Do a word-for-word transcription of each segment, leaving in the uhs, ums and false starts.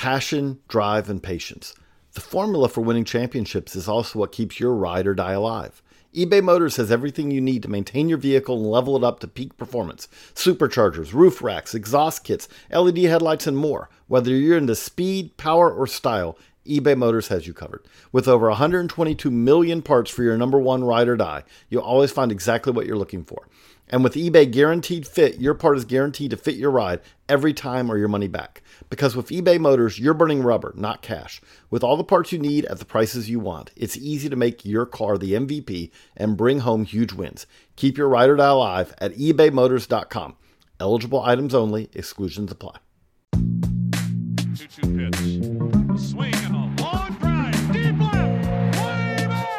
Passion, drive, and patience. The formula for winning championships is also what keeps your ride or die alive. eBay Motors has everything you need to maintain your vehicle and level it up to peak performance. Superchargers, roof racks, exhaust kits, L E D headlights, and more. Whether you're into speed, power, or style, eBay Motors has you covered. With over one hundred twenty-two million parts for your number one ride or die, you'll always find exactly what you're looking for. And with eBay Guaranteed Fit, your part is guaranteed to fit your ride every time or your money back. Because with eBay Motors, you're burning rubber, not cash. With all the parts you need at the prices you want, it's easy to make your car the M V P and bring home huge wins. Keep your ride or die alive at ebay motors dot com. Eligible items only. Exclusions apply. two two pitch. A swing and a long drive. Deep left. Way back.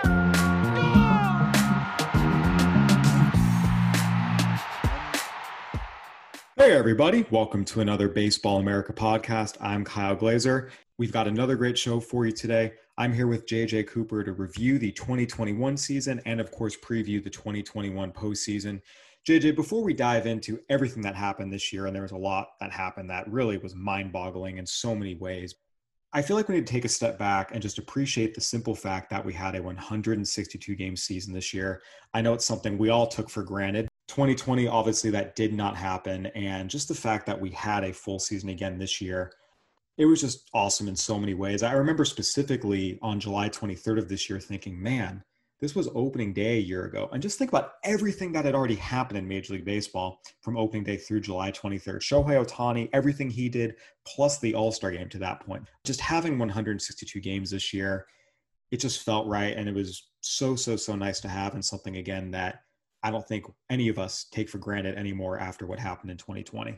Hey everybody, welcome to another Baseball America podcast. I'm Kyle Glazer. We've got another great show for you today. I'm here with J J Cooper to review the twenty twenty-one season and of course preview the twenty twenty-one postseason. J J, before we dive into everything that happened this year, and there was a lot that happened that really was mind-boggling in so many ways, I feel like we need to take a step back and just appreciate the simple fact that we had a one hundred sixty-two game season this year. I know it's something we all took for granted. twenty twenty, obviously that did not happen. And just the fact that we had a full season again this year, it was just awesome in so many ways. I remember specifically on July twenty-third of this year thinking, man, this was opening day a year ago. And just think about everything that had already happened in Major League Baseball from opening day through July twenty-third. Shohei Ohtani, everything he did, plus the All-Star game to that point. Just having one hundred sixty-two games this year, it just felt right. And it was so, so, so nice to have, and something, again, that I don't think any of us take for granted anymore after what happened in twenty twenty.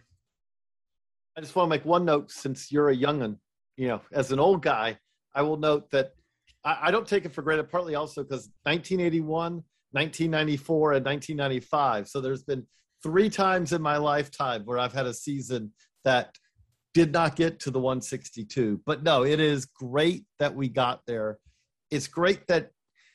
I just want to make one note, since you're a young'un, you know, as an old guy, I will note that I, I don't take it for granted, partly also because nineteen eighty-one, nineteen ninety-four, and nineteen ninety-five. So there's been three times in my lifetime where I've had a season that did not get to the one sixty-two. But no, it is great that we got there. It's great that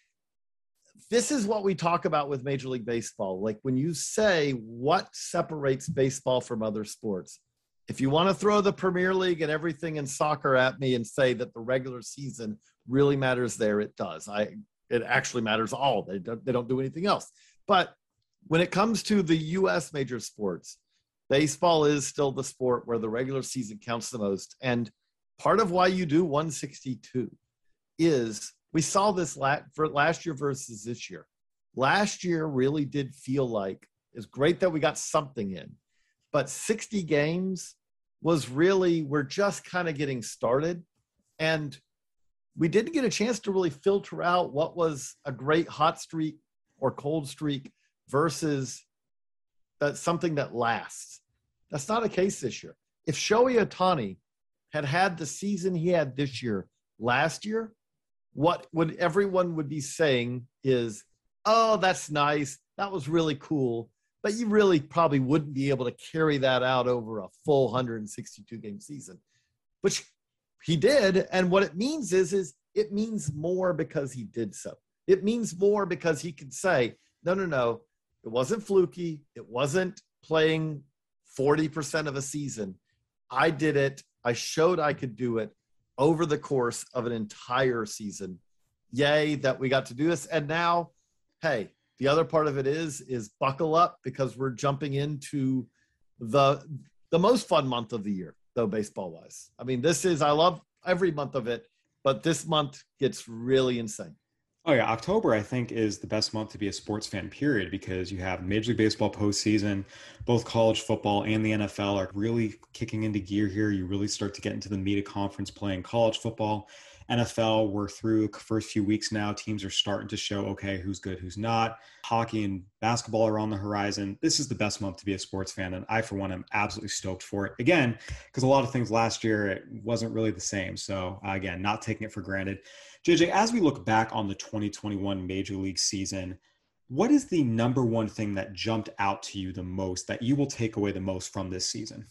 this is what we talk about with Major League Baseball. Like when you say what separates baseball from other sports, if you want to throw the Premier League and everything in soccer at me and say that the regular season really matters there, it does. I it actually matters all. They don't, they don't do anything else. But when it comes to the U S major sports, baseball is still the sport where the regular season counts the most. And part of why you do one sixty-two is we saw this la- for last year versus this year. Last year really did feel like it's great that we got something in, but sixty games was really, we're just kind of getting started. And we didn't get a chance to really filter out what was a great hot streak or cold streak versus that something that lasts. That's not a case this year. If Shohei Ohtani had had the season he had this year, last year, what would everyone would be saying is, oh, that's nice. That was really cool. But you really probably wouldn't be able to carry that out over a full one hundred sixty-two game season, which he did. And what it means is, is it means more because he did so. It means more because he could say, no, no, no, it wasn't fluky. It wasn't playing forty percent of a season. I did it. I showed I could do it over the course of an entire season. Yay that we got to do this. And now, hey, the other part of it is, is buckle up because we're jumping into the, the most fun month of the year, though, baseball-wise. I mean, this is, I love every month of it, but this month gets really insane. Oh yeah, October I think is the best month to be a sports fan, period, because you have Major League Baseball postseason, both college football and the N F L are really kicking into gear here. You really start to get into the meat of conference play in college football. N F L, we're through the first few weeks now. Teams are starting to show, okay, who's good, who's not. Hockey and basketball are on the horizon. This is the best month to be a sports fan, and I, for one, am absolutely stoked for it. Again, because a lot of things last year, it wasn't really the same. So, uh, again, not taking it for granted. J J, as we look back on the twenty twenty-one Major League season, what is the number one thing that jumped out to you the most, that you will take away the most from this season?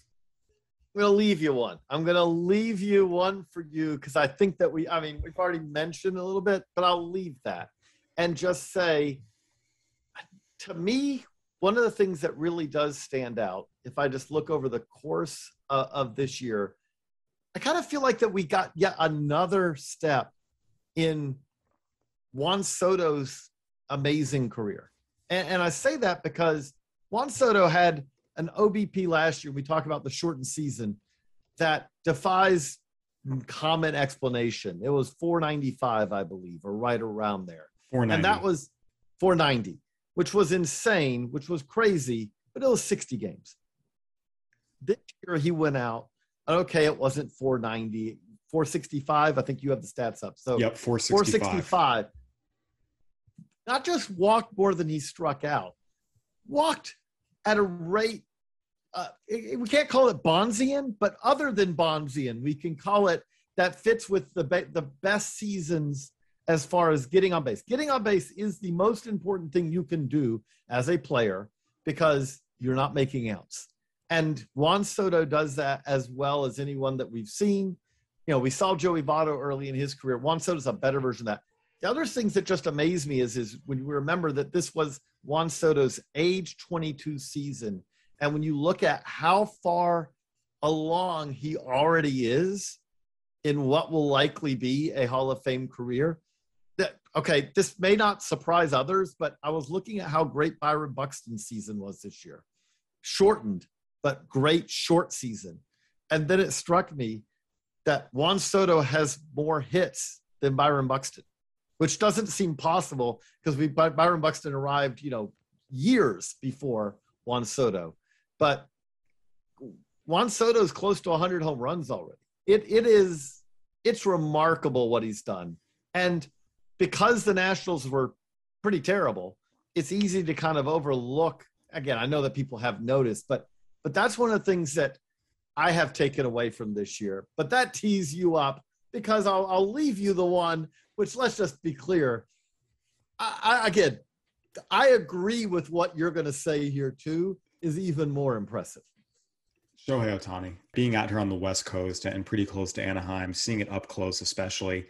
I'm going to leave you one. I'm going to leave you one for you because I think that we, I mean, we've already mentioned a little bit, but I'll leave that and just say, to me, one of the things that really does stand out, if I just look over the course uh, of this year, I kind of feel like that we got yet another step in Juan Soto's amazing career. And, and I say that because Juan Soto had an O B P last year. We talk about the shortened season that defies common explanation. It was four ninety-five, I believe, or right around there. four ninety. And that was four ninety, which was insane, which was crazy, but it was sixty games. This year he went out. Okay, it wasn't four ninety, four sixty-five. I think you have the stats up. So yep, four sixty-five. four sixty-five. Not just walked more than he struck out, walked at a rate. Uh, it, we can't call it Bonzian, but other than Bonzian, we can call it that fits with the be- the best seasons as far as getting on base. Getting on base is the most important thing you can do as a player because you're not making outs. And Juan Soto does that as well as anyone that we've seen. You know, we saw Joey Votto early in his career. Juan Soto's a better version of that. The other things that just amaze me is, is when you remember that this was Juan Soto's age twenty-two season. And when you look at how far along he already is in what will likely be a Hall of Fame career, that, okay, this may not surprise others, but I was looking at how great Byron Buxton's season was this year. Shortened, but great short season. And then it struck me that Juan Soto has more hits than Byron Buxton, which doesn't seem possible because we Byron Buxton arrived, you know, years before Juan Soto. But Juan Soto is close to one hundred home runs already. It it is it's remarkable what he's done. And because the Nationals were pretty terrible, it's easy to kind of overlook. Again, I know that people have noticed, but but that's one of the things that I have taken away from this year. But that tees you up because I'll I'll leave you the one, which let's just be clear. I, I again, I agree with what you're going to say here too. Is even more impressive. Shohei Ohtani, being out here on the West Coast and pretty close to Anaheim, seeing it up close especially,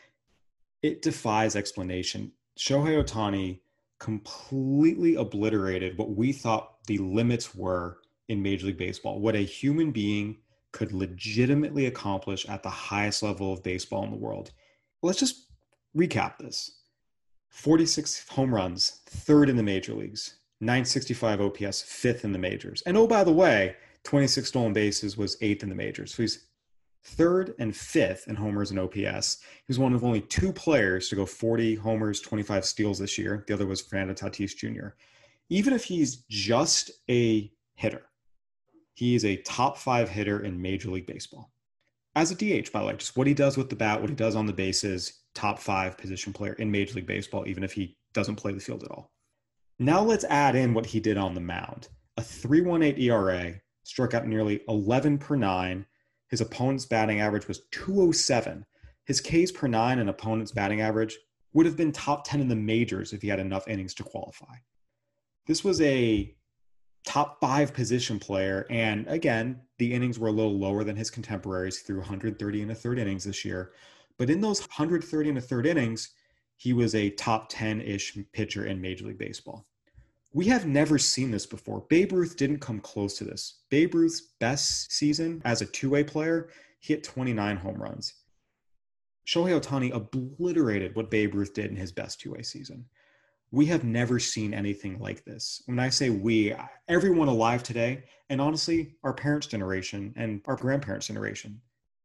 it defies explanation. Shohei Ohtani completely obliterated what we thought the limits were in Major League Baseball, what a human being could legitimately accomplish at the highest level of baseball in the world. Let's just recap this. forty-six home runs, third in the major leagues. nine sixty-five O P S, fifth in the majors. And oh, by the way, twenty-six stolen bases was eighth in the majors. So he's third and fifth in homers and O P S. He was one of only two players to go forty homers, twenty-five steals this year. The other was Fernando Tatis Junior Even if he's just a hitter, he is a top five hitter in Major League Baseball. As a D H, by the way, just what he does with the bat, what he does on the bases, top five position player in Major League Baseball, even if he doesn't play the field at all. Now let's add in what he did on the mound. A three point one eight E R A, struck out nearly eleven per nine. His opponent's batting average was two oh seven. His Ks per nine and opponent's batting average would have been top ten in the majors if he had enough innings to qualify. This was a top five position player. And again, the innings were a little lower than his contemporaries. He threw one hundred thirty and a third innings this year. But in those one hundred thirty and a third innings, he was a top ten-ish pitcher in Major League Baseball. We have never seen this before. Babe Ruth didn't come close to this. Babe Ruth's best season as a two-way player, he hit twenty-nine home runs. Shohei Ohtani obliterated what Babe Ruth did in his best two-way season. We have never seen anything like this. When I say we, everyone alive today, and honestly, our parents' generation and our grandparents' generation,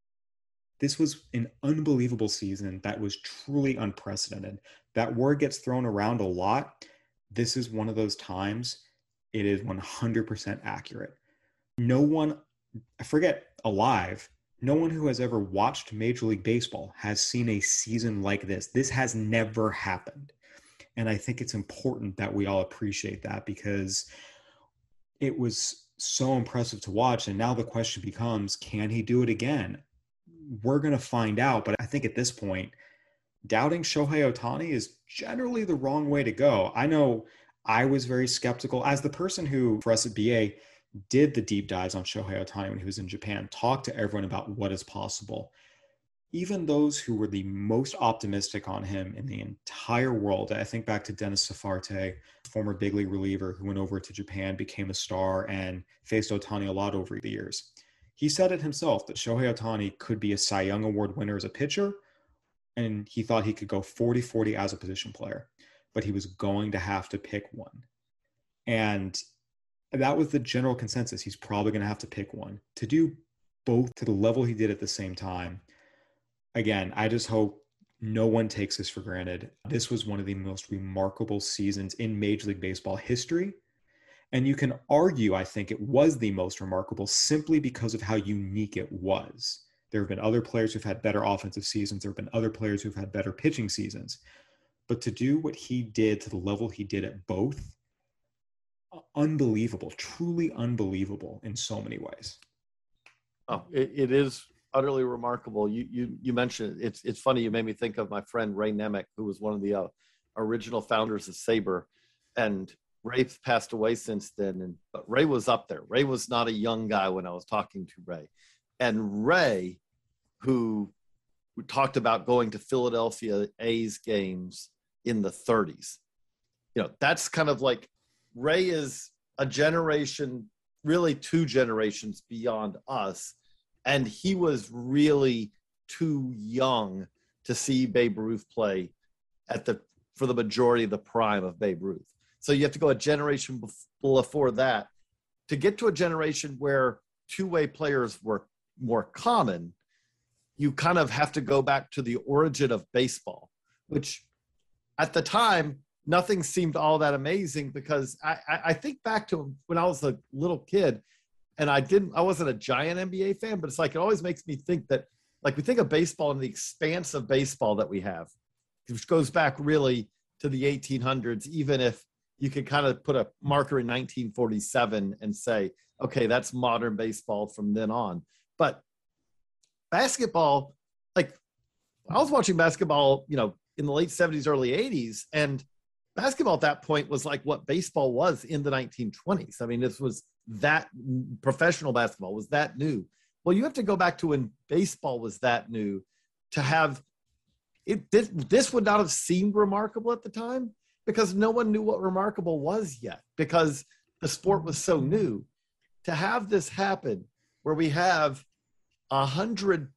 this was an unbelievable season that was truly unprecedented. That word gets thrown around a lot. This is one of those times it is one hundred percent accurate. No one, I forget alive, no one who has ever watched Major League Baseball has seen a season like this. This has never happened. And I think it's important that we all appreciate that because it was so impressive to watch. And now the question becomes, can he do it again? We're going to find out. But I think at this point, doubting Shohei Ohtani is generally the wrong way to go. I know I was very skeptical as the person who, for us at B A, did the deep dives on Shohei Ohtani when he was in Japan, talked to everyone about what is possible. Even those who were the most optimistic on him in the entire world, I think back to Dennis Safarte, former big league reliever who went over to Japan, became a star, and faced Ohtani a lot over the years. He said it himself that Shohei Ohtani could be a Cy Young Award winner as a pitcher, and he thought he could go forty forty as a position player, but he was going to have to pick one. And that was the general consensus. He's probably going to have to pick one. To do both to the level he did at the same time, again, I just hope no one takes this for granted. This was one of the most remarkable seasons in Major League Baseball history. And you can argue, I think it was the most remarkable simply because of how unique it was. There have been other players who've had better offensive seasons. There have been other players who've had better pitching seasons. But to do what he did to the level he did at both, unbelievable, truly unbelievable in so many ways. Oh, it, it is utterly remarkable. You you you mentioned it's it's funny. You made me think of my friend Ray Nemec, who was one of the uh, original founders of Sabre, and Ray's passed away since then. And but Ray was up there. Ray was not a young guy when I was talking to Ray, and Ray, who, who talked about going to Philadelphia A's games in the thirties. You know, that's kind of like Ray is a generation, really two generations beyond us. And he was really too young to see Babe Ruth play at the for the majority of the prime of Babe Ruth. So you have to go a generation before that to get to a generation where two-way players were more common. You kind of have to go back to the origin of baseball, which at the time, nothing seemed all that amazing because I, I, I think back to when I was a little kid and I didn't, I wasn't a giant N B A fan, but it's like, it always makes me think that, like we think of baseball and the expanse of baseball that we have, which goes back really to the eighteen hundreds, even if you could kind of put a marker in nineteen forty-seven and say, okay, that's modern baseball from then on. But basketball, like I was watching basketball, you know, in the late seventies, early eighties, and basketball at that point was like what baseball was in the nineteen twenties. I mean, this was that professional basketball was that new. Well, you have to go back to when baseball was that new to have it. This, this would not have seemed remarkable at the time because no one knew what remarkable was yet because the sport was so new. To have this happen where we have one hundred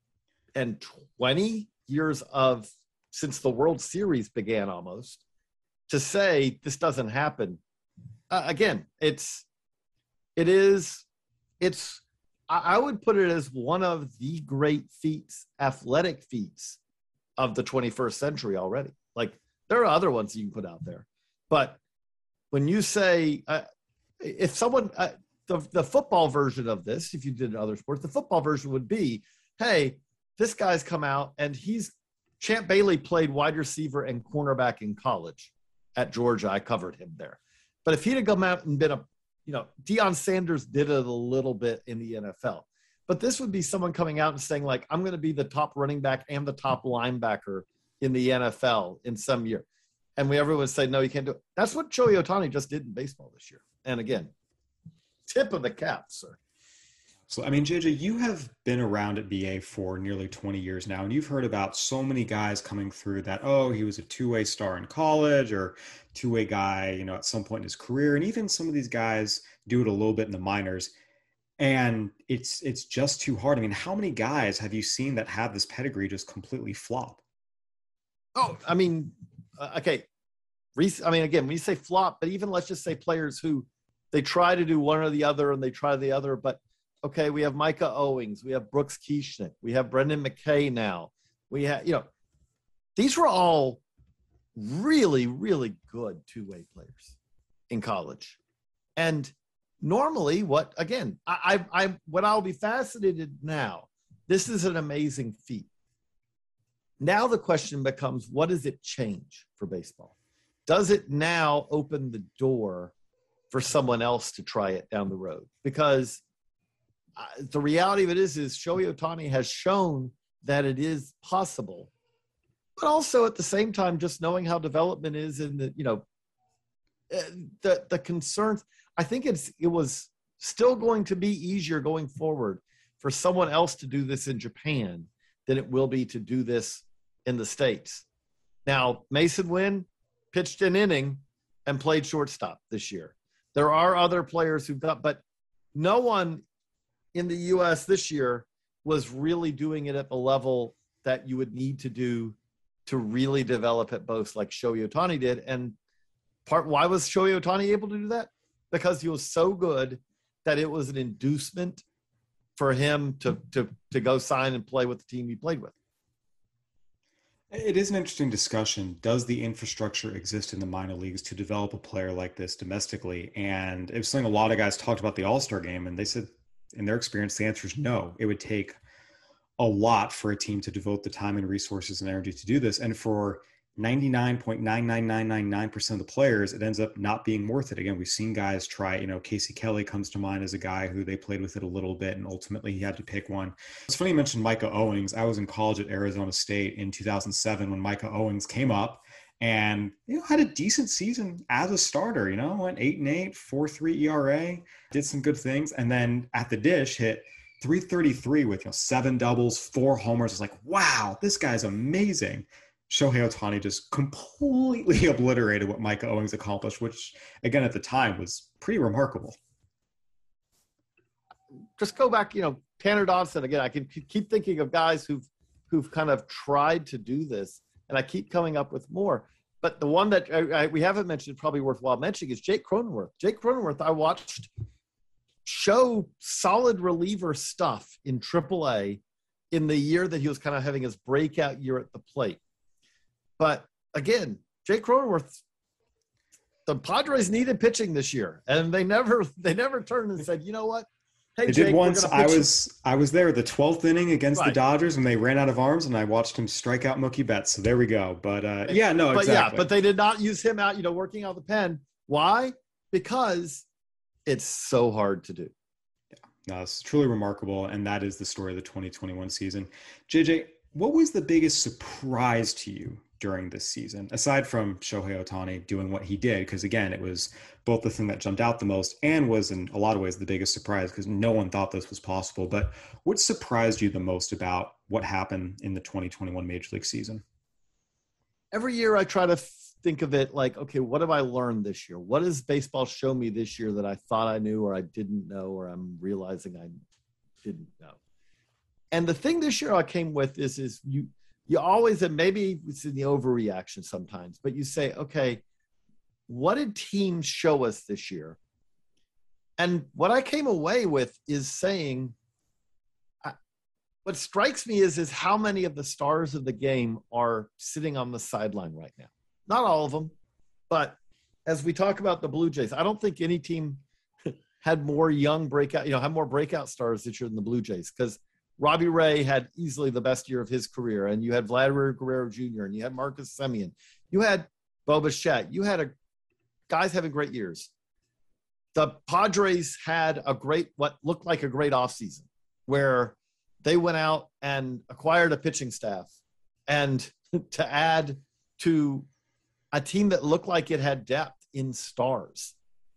twenty years of since the World Series began almost, to say this doesn't happen. Uh, again, it's, it is, it's, I, I would put it as one of the great feats, athletic feats of the twenty-first century already. Like there are other ones you can put out there, but when you say, uh, if someone, uh, the, the football version of this, if you did other sports, the football version would be, hey, this guy's come out and he's, Champ Bailey played wide receiver and cornerback in college at Georgia. I covered him there. But if he'd have come out and been a, you know, Deion Sanders did it a little bit in the N F L. But this would be someone coming out and saying, like, I'm going to be the top running back and the top linebacker in the N F L in some year. And we everyone would say, no, you can't do it. That's what Shohei Ohtani just did in baseball this year. And again, tip of the cap, sir. So, I mean, J J, you have been around at B A for nearly twenty years now, and you've heard about so many guys coming through that, oh, he was a two-way star in college or two-way guy, you know, at some point in his career. And even some of these guys do it a little bit in the minors. And it's it's just too hard. I mean, how many guys have you seen that have this pedigree just completely flop? Oh, I mean, uh, okay. I mean, again, when you say flop, but even let's just say players who they try to do one or the other and they try the other, but okay, we have Micah Owings, we have Brooks Kieschnick, we have Brendan McKay now. We have, you know, these were all really, really good two-way players in college. And normally what, again, I, I, I, what I'll be fascinated now, this is an amazing feat. Now the question becomes, what does it change for baseball? Does it now open the door for someone else to try it down the road? Because Uh, the reality of it is, is Shohei Ohtani has shown that it is possible, but also at the same time, just knowing how development is and the, you know, uh, the, the concerns, I think it's, it was still going to be easier going forward for someone else to do this in Japan than it will be to do this in the States. Now, Mason Wynn pitched an inning and played shortstop this year. There are other players who've got, but no one, in the U S this year was really doing it at the level that you would need to do to really develop at both, like Shohei Ohtani did. And part why was Shohei Ohtani able to do that? Because he was so good that it was an inducement for him to to to go sign and play with the team he played with. It is an interesting discussion. Does the infrastructure exist in the minor leagues to develop a player like this domestically? And it was something a lot of guys talked about the All-Star game, and they said in their experience, the answer is no. It would take a lot for a team to devote the time and resources and energy to do this. And for ninety-nine point nine nine nine nine nine percent of the players, it ends up not being worth it. Again, we've seen guys try, you know, Casey Kelly comes to mind as a guy who they played with it a little bit, and ultimately he had to pick one. It's funny you mentioned Micah Owings. I was in college at Arizona State in two thousand seven when Micah Owings came up and, you know, had a decent season as a starter, you know, went eight and eight, four three E R A, did some good things. And then at the dish hit three thirty-three with, you know, seven doubles, four homers. It's like, wow, this guy's amazing. Shohei Ohtani just completely obliterated what Micah Owings accomplished, which, again, at the time was pretty remarkable. Just go back, you know, Tanner Dodson, again, I can keep thinking of guys who've, who've kind of tried to do this, and I keep coming up with more. But the one that I, I, we haven't mentioned, probably worthwhile mentioning, is Jake Cronenworth. Jake Cronenworth, I watched show solid reliever stuff in triple A in the year that he was kind of having his breakout year at the plate. But again, Jake Cronenworth, the Padres needed pitching this year, and they never they never turned and said, you know what? Hey, they Jake, did once. I was you. I was there the twelfth inning against right. the Dodgers, and they ran out of arms, and I watched him strike out Mookie Betts. So there we go. But uh, yeah, no, but exactly. yeah, but they did not use him out, you know, working out the pen. Why? Because it's so hard to do. Yeah, no, it's truly remarkable, and that is the story of the twenty twenty-one season. J J, what was the biggest surprise to you during this season, aside from Shohei Ohtani doing what he did? Because again, it was both the thing that jumped out the most and was in a lot of ways the biggest surprise, because no one thought this was possible. But what surprised you the most about what happened in the twenty twenty-one Major League season? Every year I try to think of it like, okay, what have I learned this year? What does baseball show me this year that I thought I knew or I didn't know, or I'm realizing I didn't know? And the thing this year I came with is, is you, you always, and maybe it's in the overreaction sometimes, but you say, okay, what did teams show us this year? And what I came away with is saying, I, what strikes me is, is how many of the stars of the game are sitting on the sideline right now. Not all of them, but as we talk about the Blue Jays, I don't think any team had more young breakout, you know, had more breakout stars this year than the Blue Jays, because Robbie Ray had easily the best year of his career, and you had Vladimir Guerrero Junior, and you had Marcus Semien, you had Bo Bichette, you had a, guys having great years. The Padres had a great, what looked like a great offseason, where they went out and acquired a pitching staff, and to add to a team that looked like it had depth in stars.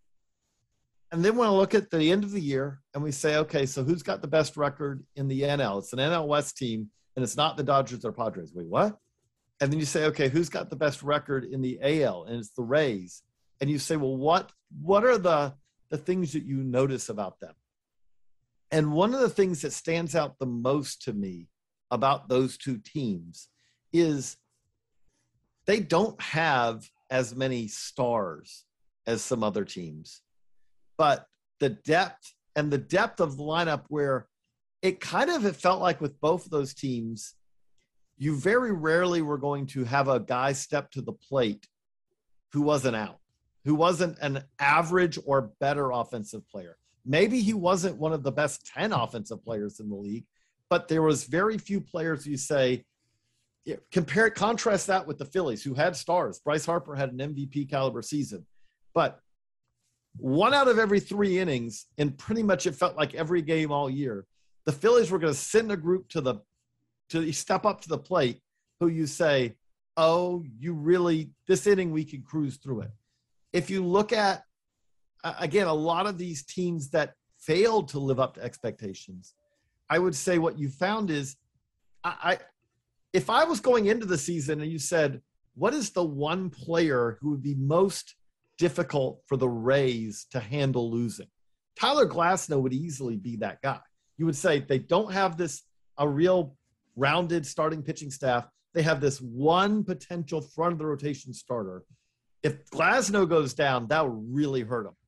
And then when I look at the end of the year and we say, okay, so who's got the best record in the N L? It's an N L West team, and it's not the Dodgers or Padres. Wait, what? And then you say, okay, who's got the best record in the A L? And it's the Rays. And you say, well, what what are the, the things that you notice about them? And one of the things that stands out the most to me about those two teams is they don't have as many stars as some other teams. But the depth and the depth of the lineup, where it kind of, it felt like with both of those teams, you very rarely were going to have a guy step to the plate who wasn't out, who wasn't an average or better offensive player. Maybe he wasn't one of the best ten offensive players in the league, but there was very few players you say, compare, contrast that with the Phillies, who had stars. Bryce Harper had an M V P caliber season, but one out of every three innings, and pretty much it felt like every game all year, the Phillies were going to send a group to the to step up to the plate who you say, oh, you really, this inning we can cruise through it. If you look at, again, a lot of these teams that failed to live up to expectations, I would say what you found is, I, I if I was going into the season and you said, what is the one player who would be most difficult for the Rays to handle losing? Tyler Glasnow would easily be that guy. you would say they don't have this, a real rounded starting pitching staff. They have this one potential front of the rotation starter. If Glasnow goes down, that would really hurt them.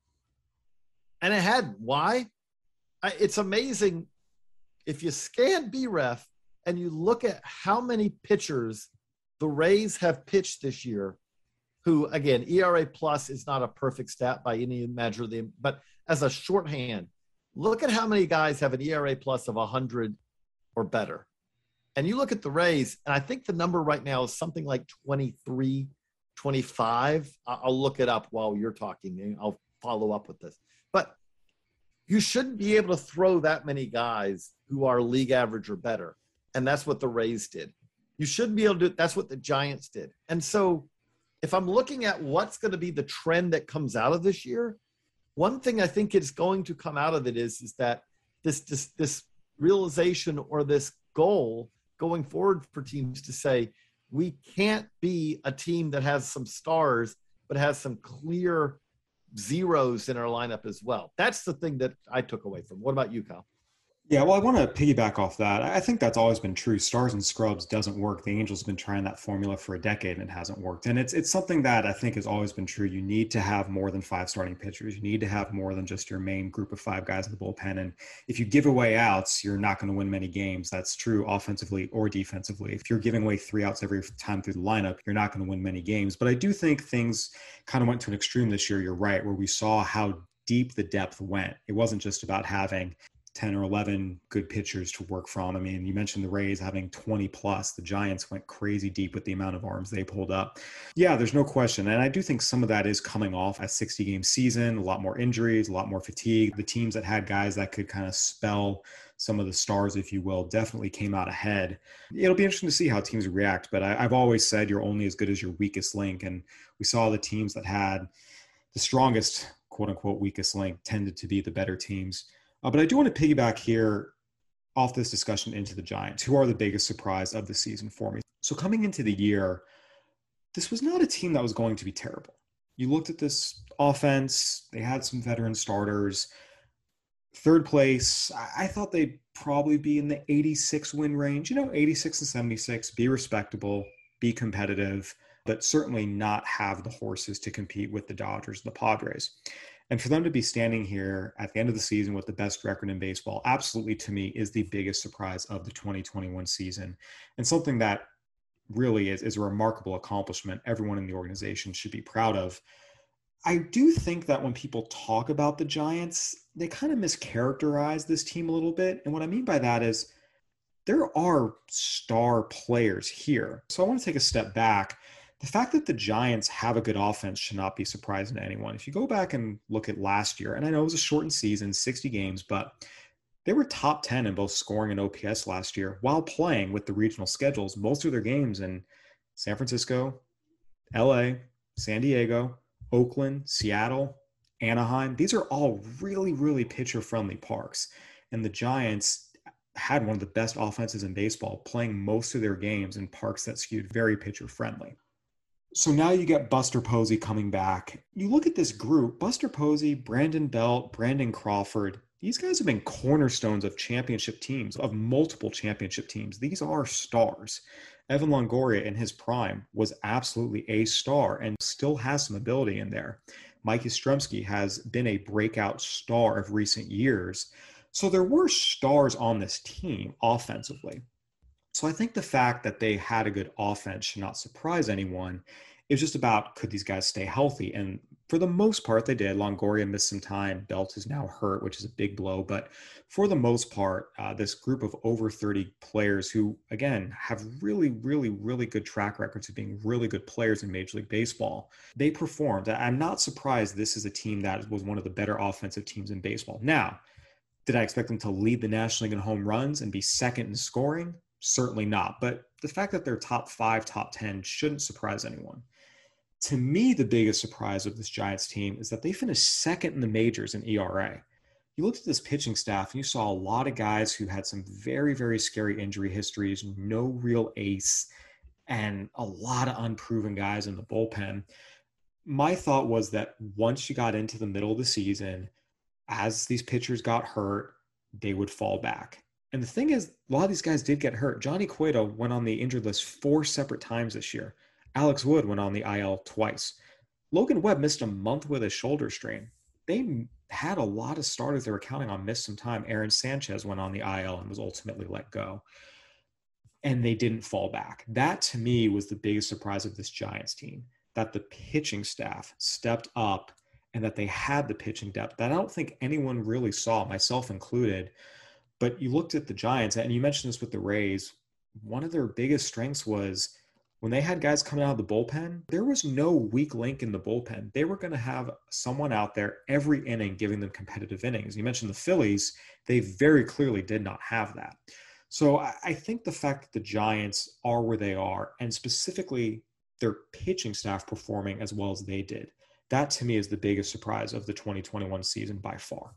And it hadn't. Why? I, it's amazing. If you scan B R E F and you look at how many pitchers the Rays have pitched this year, who, again, E R A plus is not a perfect stat by any measure of them, but as a shorthand, look at how many guys have an E R A plus of one hundred or better. And you look at the Rays, and I think the number right now is something like twenty-three, twenty-five. I'll look it up while you're talking, and I'll follow up with this. But you shouldn't be able to throw that many guys who are league average or better. And that's what the Rays did. You shouldn't be able to do it. That's what the Giants did. And so if I'm looking at what's going to be the trend that comes out of this year, one thing I think is going to come out of it is, is that this, this, this realization or this goal going forward for teams to say, we can't be a team that has some stars, but has some clear zeros in our lineup as well. That's the thing that I took away from. What about you, Kyle? Yeah, well, I want to piggyback off that. I think that's always been true. Stars and scrubs doesn't work. The Angels have been trying that formula for a decade and it hasn't worked. And it's it's something that I think has always been true. You need to have more than five starting pitchers. You need to have more than just your main group of five guys in the bullpen. And if you give away outs, you're not going to win many games. That's true offensively or defensively. If you're giving away three outs every time through the lineup, you're not going to win many games. But I do think things kind of went to an extreme this year. You're right, where we saw how deep the depth went. It wasn't just about having ten or eleven good pitchers to work from. I mean, you mentioned the Rays having twenty plus. The Giants went crazy deep with the amount of arms they pulled up. Yeah, there's no question. And I do think some of that is coming off a sixty game season, a lot more injuries, a lot more fatigue. The teams that had guys that could kind of spell some of the stars, if you will, definitely came out ahead. It'll be interesting to see how teams react, but I, I've always said you're only as good as your weakest link. And we saw the teams that had the strongest, quote unquote, weakest link tended to be the better teams. Uh, but I do want to piggyback here off this discussion into the Giants, who are the biggest surprise of the season for me. So coming into the year, this was not a team that was going to be terrible. You looked at this offense, they had some veteran starters. Third place, I, I thought they'd probably be in the eighty-six win range, you know, eighty-six and seventy-six, be respectable, be competitive, but certainly not have the horses to compete with the Dodgers and the Padres. And for them to be standing here at the end of the season with the best record in baseball, absolutely to me is the biggest surprise of the twenty twenty-one season, and something that really is, is a remarkable accomplishment everyone in the organization should be proud of. I do think that when people talk about the Giants, they kind of mischaracterize this team a little bit. And what I mean by that is there are star players here. So I want to take a step back. The fact that the Giants have a good offense should not be surprising to anyone. If you go back and look at last year, and I know it was a shortened season, sixty games, but they were top ten in both scoring and O P S last year while playing with the regional schedules, most of their games in San Francisco, L A, San Diego, Oakland, Seattle, Anaheim. These are all really, really pitcher-friendly parks. And the Giants had one of the best offenses in baseball, playing most of their games in parks that skewed very pitcher-friendly. So now you get Buster Posey coming back. You look at this group, Buster Posey, Brandon Belt, Brandon Crawford. These guys have been cornerstones of championship teams, of multiple championship teams. These are stars. Evan Longoria in his prime was absolutely a star and still has some ability in there. Mike Yastrzemski has been a breakout star of recent years. So there were stars on this team offensively. So I think the fact that they had a good offense should not surprise anyone. It was just about, could these guys stay healthy? And for the most part, they did. Longoria missed some time. Belt is now hurt, which is a big blow. But for the most part, uh, this group of over thirty players who, again, have really, really, really good track records of being really good players in Major League Baseball, they performed. I'm not surprised this is a team that was one of the better offensive teams in baseball. Now, did I expect them to lead the National League in home runs and be second in scoring? Certainly not. But the fact that they're top five, top ten shouldn't surprise anyone. To me, the biggest surprise of this Giants team is that they finished second in the majors in E R A. You looked at this pitching staff and you saw a lot of guys who had some very, very scary injury histories, no real ace, and a lot of unproven guys in the bullpen. My thought was that once you got into the middle of the season, as these pitchers got hurt, they would fall back. And the thing is, a lot of these guys did get hurt. Johnny Cueto went on the injured list four separate times this year. Alex Wood went on the I L twice. Logan Webb missed a month with a shoulder strain. They had a lot of starters they were counting on missed some time. Aaron Sanchez went on the I L and was ultimately let go. And they didn't fall back. That, to me, was the biggest surprise of this Giants team, that the pitching staff stepped up and that they had the pitching depth that I don't think anyone really saw, myself included. But you looked at the Giants, and you mentioned this with the Rays, one of their biggest strengths was when they had guys coming out of the bullpen, there was no weak link in the bullpen. They were going to have someone out there every inning giving them competitive innings. You mentioned the Phillies. They very clearly did not have that. So I think the fact that the Giants are where they are, and specifically their pitching staff performing as well as they did, that to me is the biggest surprise of the twenty twenty-one season by far.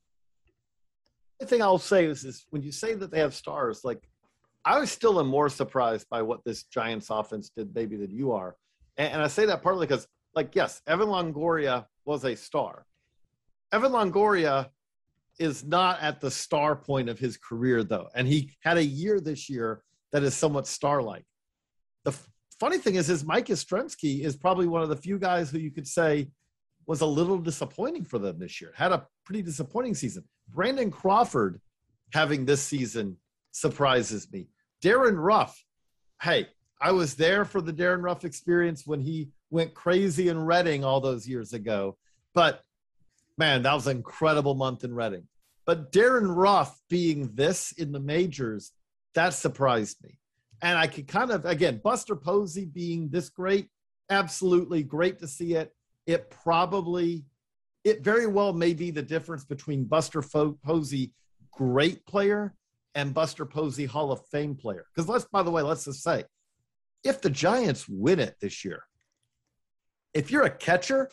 The thing I'll say is, is when you say that they have stars, like I was still am more surprised by what this Giants offense did maybe than you are. And, and I say that partly because, like, yes, Evan Longoria was a star. Evan Longoria is not at the star point of his career, though. And he had a year this year that is somewhat star-like. The f- funny thing is, is Mike Yastrzemski is probably one of the few guys who you could say was a little disappointing for them this year, had a pretty disappointing season. Brandon Crawford having this season surprises me. Darren Ruff, hey, I was there for the Darren Ruff experience when he went crazy in Reading all those years ago. But, man, that was an incredible month in Reading. But Darren Ruff being this in the majors, that surprised me. And I could kind of, again, Buster Posey being this great, absolutely great to see it. It probably, it very well may be the difference between Buster Fo- Posey, great player, and Buster Posey, Hall of Fame player. Because let's, by the way, let's just say, if the Giants win it this year, if you're a catcher,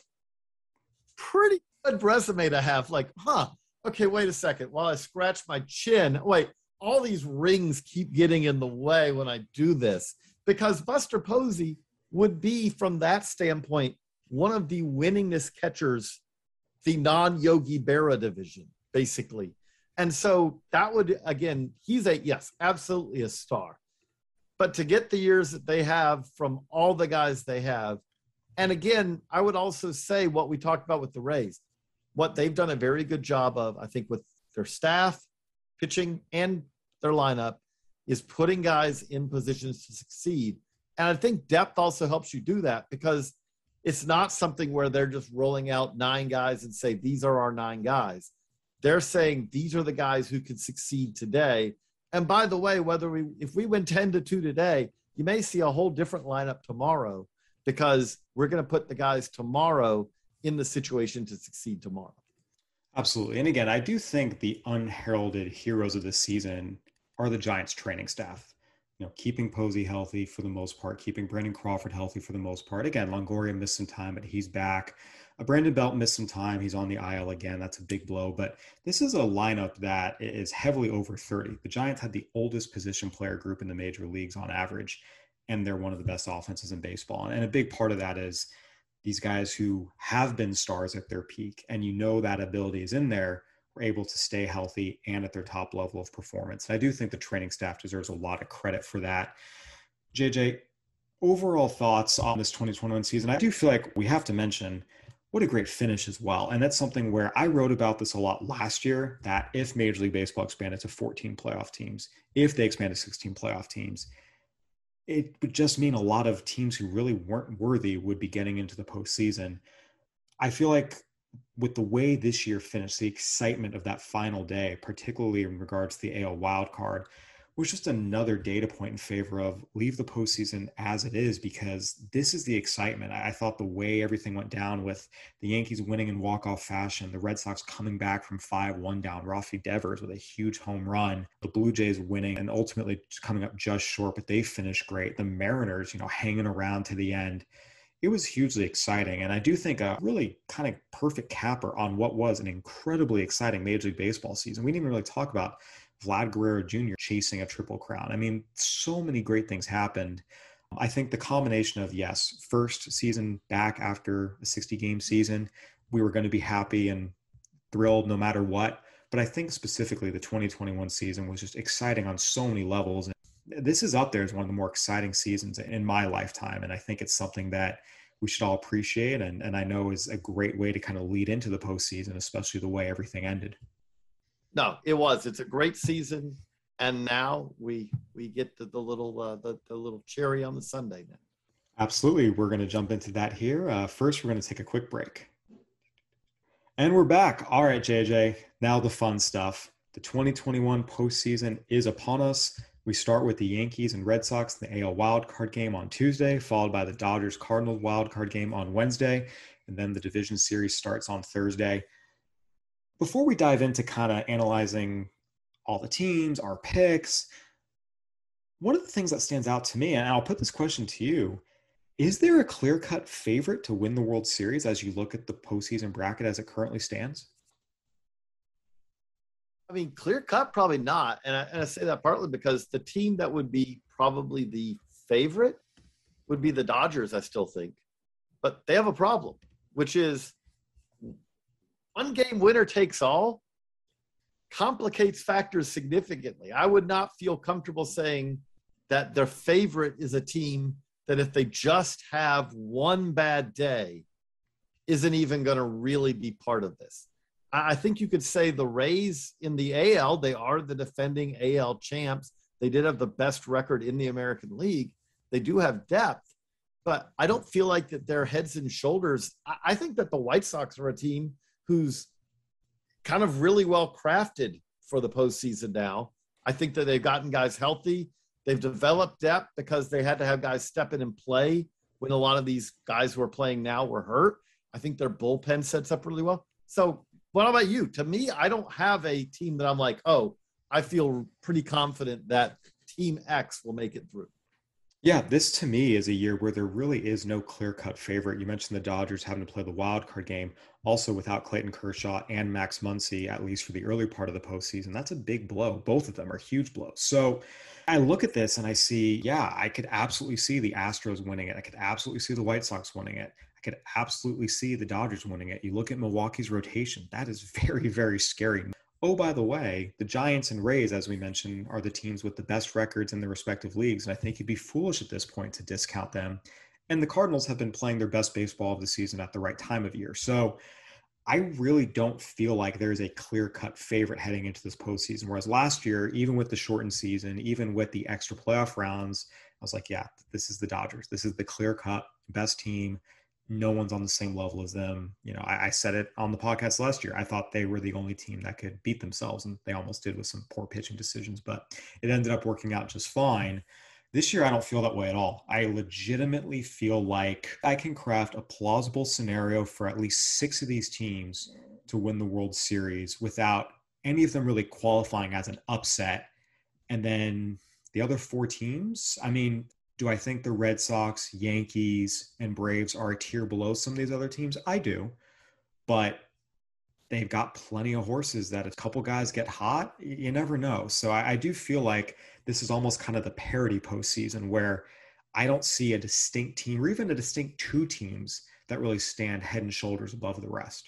pretty good resume to have. Like, huh, okay, wait a second. While I scratch my chin, wait, all these rings keep getting in the way when I do this. Because Buster Posey would be, from that standpoint, one of the winningest catchers, the non-Yogi Berra division, basically. And so that would, again, he's a, yes, absolutely a star. But to get the years that they have from all the guys they have, and again, I would also say what we talked about with the Rays, what they've done a very good job of, I think, with their staff, pitching, and their lineup, is putting guys in positions to succeed. And I think depth also helps you do that, because it's not something where they're just rolling out nine guys and say, these are our nine guys. They're saying these are the guys who can succeed today. And by the way, whether we, if we win ten to two today, you may see a whole different lineup tomorrow, because we're going to put the guys tomorrow in the situation to succeed tomorrow. Absolutely. And again, I do think the unheralded heroes of this season are the Giants training staff. You know, keeping Posey healthy for the most part, keeping Brandon Crawford healthy for the most part. Again, Longoria missed some time, but he's back. Uh, Brandon Belt missed some time. He's on the I L again. That's a big blow. But this is a lineup that is heavily over thirty. The Giants had the oldest position player group in the major leagues on average, and they're one of the best offenses in baseball. And a big part of that is these guys who have been stars at their peak, and you know that ability is in there, were able to stay healthy and at their top level of performance. And I do think the training staff deserves a lot of credit for that. J J, overall thoughts on this twenty twenty-one season? I do feel like we have to mention what a great finish as well. And that's something where I wrote about this a lot last year, that if Major League Baseball expanded to fourteen playoff teams, if they expanded to sixteen playoff teams, it would just mean a lot of teams who really weren't worthy would be getting into the postseason. I feel like with the way this year finished, the excitement of that final day, particularly in regards to the A L wildcard, was just another data point in favor of leave the postseason as it is, because this is the excitement. I thought the way everything went down with the Yankees winning in walk-off fashion, the Red Sox coming back from five one down, Rafi Devers with a huge home run, the Blue Jays winning and ultimately coming up just short, but they finished great. The Mariners, you know, hanging around to the end. It was hugely exciting. And I do think a really kind of perfect capper on what was an incredibly exciting Major League Baseball season. We didn't even really talk about Vlad Guerrero Junior chasing a triple crown. I mean, so many great things happened. I think the combination of, yes, first season back after a sixty game season, we were going to be happy and thrilled no matter what. but I think specifically the twenty twenty-one season was just exciting on so many levels. And this is up there as one of the more exciting seasons in my lifetime. And I think it's something that we should all appreciate. And, and I know is a great way to kind of lead into the postseason, especially the way everything ended. No, it was. It's a great season. And now we we get to the little uh, the, the little cherry on the sundae now. Absolutely. We're going to jump into that here. Uh, first, we're going to take a quick break. And we're back. All right, J J, now the fun stuff. The twenty twenty-one postseason is upon us. We start with the Yankees and Red Sox in the A L wildcard game on Tuesday, followed by the Dodgers-Cardinals wildcard game on Wednesday, and then the division series starts on Thursday. Before we dive into kind of analyzing all the teams, our picks, one of the things that stands out to me, and I'll put this question to you, is there a clear-cut favorite to win the World Series as you look at the postseason bracket as it currently stands? I mean, clear-cut, probably not. And I, and I say that partly because the team that would be probably the favorite would be the Dodgers, I still think. But they have a problem, which is one game winner takes all complicates factors significantly. I would not feel comfortable saying that their favorite is a team that if they just have one bad day isn't even going to really be part of this. I think you could say the Rays in the A L, they are the defending A L champs. They did have the best record in the American League. They do have depth, but I don't feel like that they're heads and shoulders. I think that the White Sox are a team who's kind of really well crafted for the postseason now. I think that they've gotten guys healthy. They've developed depth because they had to have guys step in and play when a lot of these guys who are playing now were hurt. I think their bullpen sets up really well. So what about you? To me, I don't have a team that I'm like, oh, I feel pretty confident that Team X will make it through. Yeah, this to me is a year where there really is no clear-cut favorite. You mentioned the Dodgers having to play the wild card game, also without Clayton Kershaw and Max Muncy, at least for the early part of the postseason. That's a big blow. Both of them are huge blows. So I look at this and I see, yeah, I could absolutely see the Astros winning it. I could absolutely see the White Sox winning it. I could absolutely see the Dodgers winning it. You look at Milwaukee's rotation. That is very, very scary. Oh, by the way, the Giants and Rays, as we mentioned, are the teams with the best records in their respective leagues. And I think you'd be foolish at this point to discount them. And the Cardinals have been playing their best baseball of the season at the right time of year. So I really don't feel like there's a clear-cut favorite heading into this postseason. Whereas last year, even with the shortened season, even with the extra playoff rounds, I was like, yeah, this is the Dodgers. This is the clear-cut best team. No one's on the same level as them. You know, I, I said it on the podcast last year. I thought they were the only team that could beat themselves, and they almost did with some poor pitching decisions, but it ended up working out just fine. This year, I don't feel that way at all. I legitimately feel like I can craft a plausible scenario for at least six of these teams to win the World Series without any of them really qualifying as an upset. And then the other four teams, I mean, do I think the Red Sox, Yankees, and Braves are a tier below some of these other teams? I do. But they've got plenty of horses that a couple guys get hot. You never know. So I, I do feel like this is almost kind of the parity postseason where I don't see a distinct team or even a distinct two teams that really stand head and shoulders above the rest.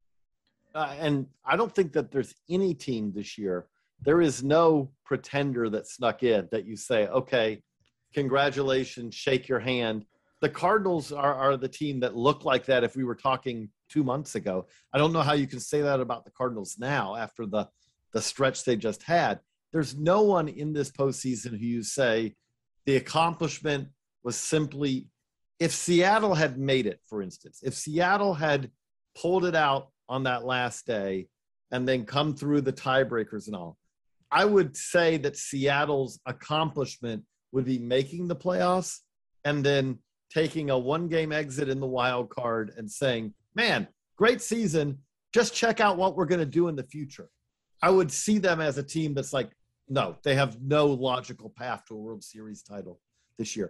Uh, and I don't think that there's any team this year. There is no pretender that snuck in that you say, okay, congratulations, shake your hand. The Cardinals are, are the team that look like that if we were talking two months ago. I don't know how you can say that about the Cardinals now after the, the stretch they just had. There's no one in this postseason who you say the accomplishment was simply, if Seattle had made it, for instance, if Seattle had pulled it out on that last day and then come through the tiebreakers and all, I would say that Seattle's accomplishment would be making the playoffs and then taking a one-game exit in the wild card and saying, man, great season. Just check out what we're going to do in the future. I would see them as a team that's like, no, they have no logical path to a World Series title this year.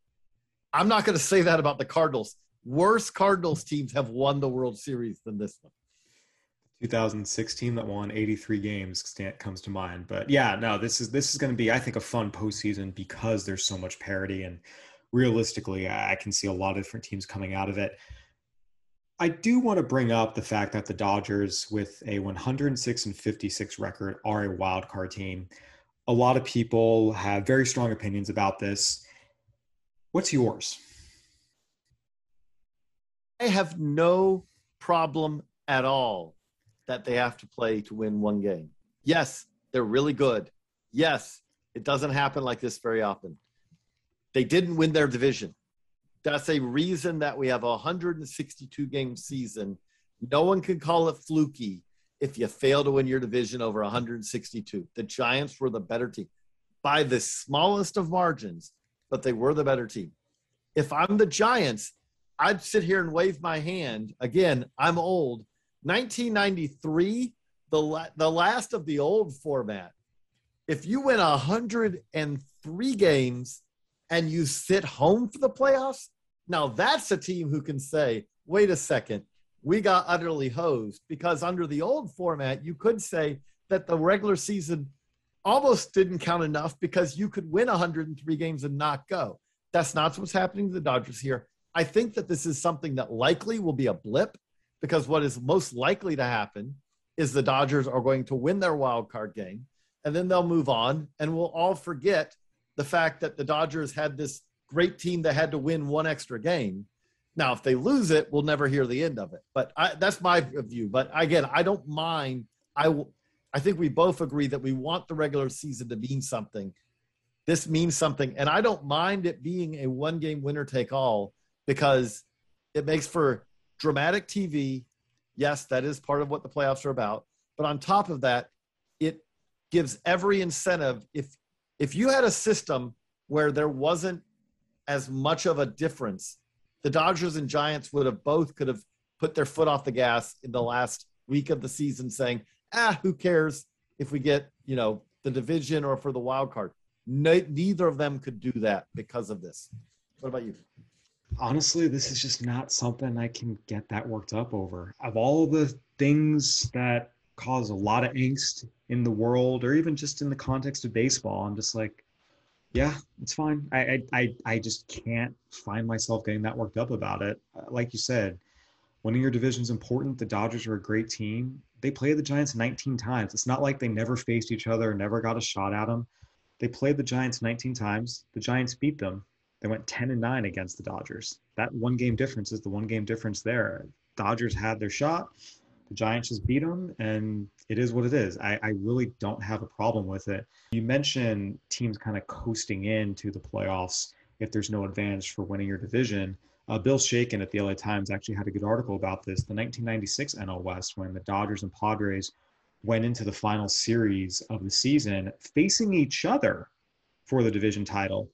I'm not going to say that about the Cardinals. Worse Cardinals teams have won the World Series than this one. two thousand sixteen that won eighty-three games comes to mind. But yeah, no, this is this is going to be, I think, a fun postseason because there's so much parity. And realistically, I can see a lot of different teams coming out of it. I do want to bring up the fact that the Dodgers, with a one hundred six and fifty-six record, are a wild card team. A lot of people have very strong opinions about this. What's yours? I have no problem at all that they have to play to win one game. Yes, they're really good. Yes, it doesn't happen like this very often. They didn't win their division. That's a reason that we have a one hundred sixty-two game season. No one can call it fluky if you fail to win your division over one hundred sixty-two. The Giants were the better team by the smallest of margins, but they were the better team. If I'm the Giants, I'd sit here and wave my hand. Again, I'm old. nineteen ninety-three, the, la- the last of the old format. If you win one hundred three games and you sit home for the playoffs, now that's a team who can say, wait a second, we got utterly hosed. Because under the old format, you could say that the regular season almost didn't count enough because you could win one hundred three games and not go. That's not what's happening to the Dodgers here. I think that this is something that likely will be a blip, because what is most likely to happen is the Dodgers are going to win their wild card game, and then they'll move on, and we'll all forget the fact that the Dodgers had this great team that had to win one extra game. Now, if they lose it, we'll never hear the end of it. But I, that's my view. But again, I don't mind. I, I think we both agree that we want the regular season to mean something. This means something. And I don't mind it being a one-game winner-take-all, because it makes for dramatic T V. Yes, that is part of what the playoffs are about. But on top of that, it gives every incentive. If if you had a system where there wasn't as much of a difference, the Dodgers and Giants would have both could have put their foot off the gas in the last week of the season, saying, ah, who cares if we get, you know, the division or for the wild card. No, neither of them could do that because of this. What about you? Honestly, this is just not something I can get that worked up over. Of all the things that cause a lot of angst in the world, or even just in the context of baseball, I'm just like, yeah, it's fine. I I I just can't find myself getting that worked up about it. Like you said, winning your division is important. The Dodgers are a great team. They played the Giants nineteen times. It's not like they never faced each other, never got a shot at them. They played the Giants nineteen times. The Giants beat them. They went ten and nine against the Dodgers. That one game difference is the one game difference there. Dodgers had their shot. The Giants just beat them, and it is what it is. I, I really don't have a problem with it. You mentioned teams kind of coasting into the playoffs if there's no advantage for winning your division. Uh, Bill Shaken at the L A Times actually had a good article about this. The nineteen ninety-six N L West, when the Dodgers and Padres went into the final series of the season facing each other for the division title.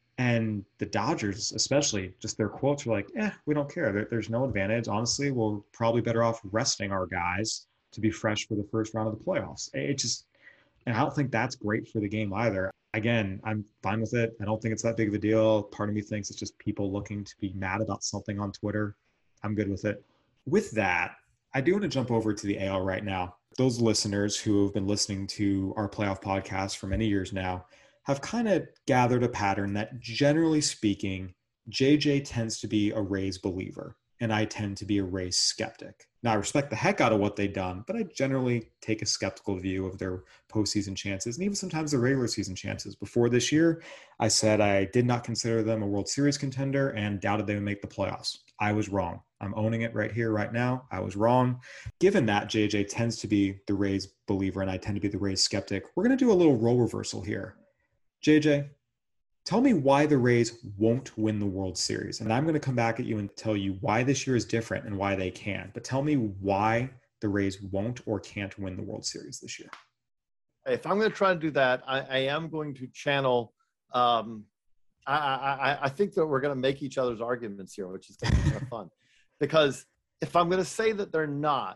And the Dodgers, especially, just their quotes were like, eh, we don't care. There, there's no advantage. Honestly, we're probably better off resting our guys to be fresh for the first round of the playoffs. It just, and I don't think that's great for the game either. Again, I'm fine with it. I don't think it's that big of a deal. Part of me thinks it's just people looking to be mad about something on Twitter. I'm good with it. With that, I do want to jump over to the A L right now. Those listeners who have been listening to our playoff podcast for many years now have kind of gathered a pattern that, generally speaking, J J tends to be a Rays believer, and I tend to be a Rays skeptic. Now, I respect the heck out of what they've done, but I generally take a skeptical view of their postseason chances, and even sometimes their regular season chances. Before this year, I said I did not consider them a World Series contender and doubted they would make the playoffs. I was wrong. I'm owning it right here, right now. I was wrong. Given that J J tends to be the Rays believer and I tend to be the Rays skeptic, we're going to do a little role reversal here. J J, tell me why the Rays won't win the World Series. And I'm going to come back at you and tell you why this year is different and why they can. But tell me why the Rays won't or can't win the World Series this year. If I'm going to try to do that, I, I am going to channel um, I, I, I think that we're going to make each other's arguments here, which is going to be kind of fun. Because if I'm going to say that they're not,